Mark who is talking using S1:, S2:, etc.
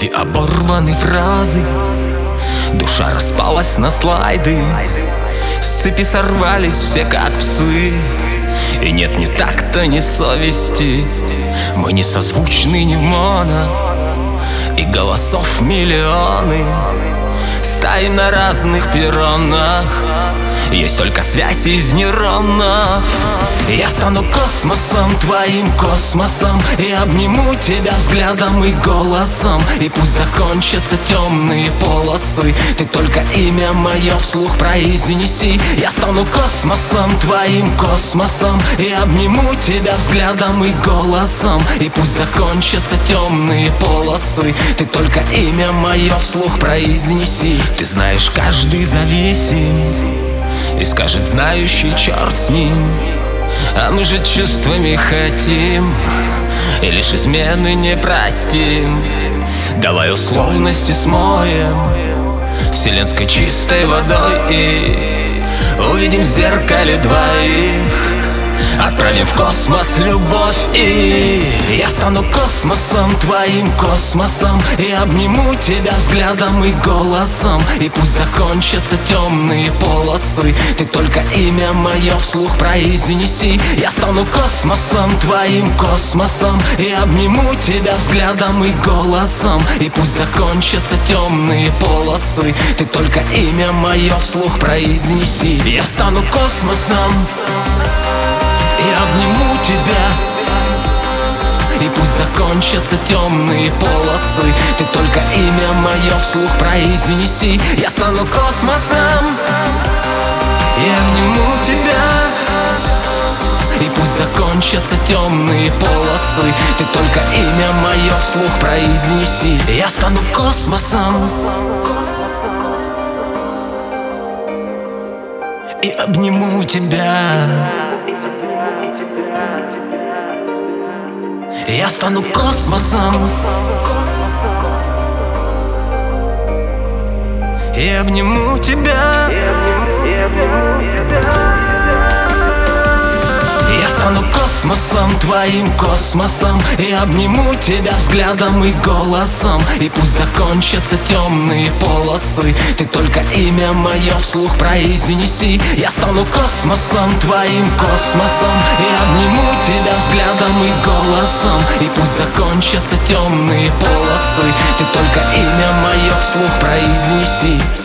S1: и оборваны фразы. Душа распалась на слайды, с цепи сорвались все как псы. И нет ни такта, ни совести, мы не созвучны ни в моно. И голосов миллионы, стаи на разных перронах. Есть только связь из нейронов. Я стану космосом, твоим космосом, и обниму тебя взглядом и голосом. И пусть закончатся темные полосы, ты только имя мое вслух произнеси. Я стану космосом, твоим космосом, и обниму тебя взглядом и голосом. И пусть закончатся темные полосы, ты только имя мое вслух произнеси. Ты знаешь, каждый зависим, и скажет знающий, черт с ним. А мы же чувствами хотим, и лишь измены не простим. Давай условности смоем вселенской чистой водой, и увидим в зеркале двоих. Отправим в космос любовь, и я стану космосом, твоим космосом, и обниму тебя взглядом и голосом. И пусть закончатся темные полосы, ты только имя мое вслух произнеси. Я стану космосом, твоим космосом, и обниму тебя взглядом и голосом. И пусть закончатся темные полосы, ты только имя мое вслух произнеси. Я стану космосом и обниму тебя, и пусть закончатся темные полосы, ты только имя мое вслух произнеси. Я стану космосом и обниму тебя, и пусть закончатся темные полосы, ты только имя мое вслух произнеси. Я стану космосом и обниму тебя. Я стану космосом и обниму тебя. Я стану космосом, твоим космосом, и обниму тебя взглядом и голосом. И пусть закончатся темные полосы, ты только имя мое вслух произнеси. Я стану космосом, твоим космосом, и обниму тебя взглядом и голосом. И пусть закончатся темные полосы, ты только имя мое вслух произнеси.